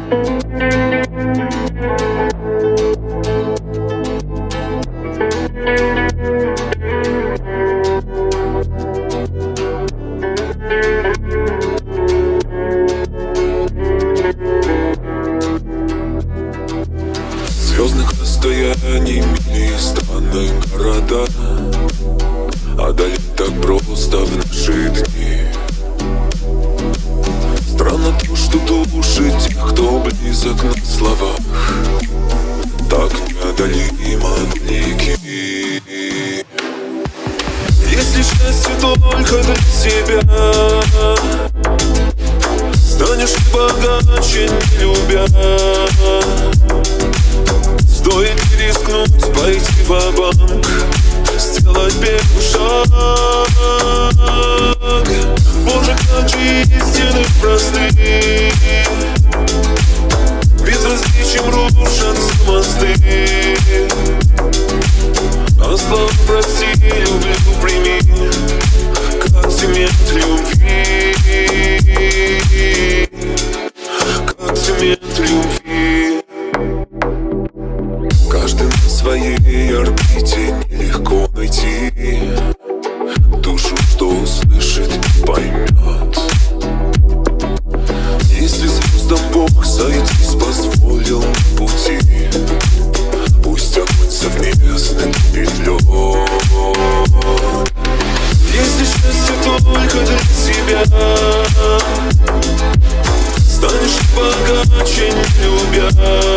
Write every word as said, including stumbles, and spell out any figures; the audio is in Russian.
Звездных расстояний мили странные города одолеть так просто в наши дни. Странно то, что души тех, кто близок на словах, так неодолимо далеки. Если счастье только для себя, станешь богаче, не любя. Стоит рискнуть, пойти ва-банк, сделать первый шаг. Боже, как же истины просты, безразличием рушатся мосты. А слова прости, люблю, прими, как цемент любви, как цемент любви. Каждый на своей орбите, нелегко найти душу, что услышит, поймет. Если звездам Бог сойтись позволил на пути, пусть огонь совместный петлет. Если счастье только для себя, станешь богаче, не любя.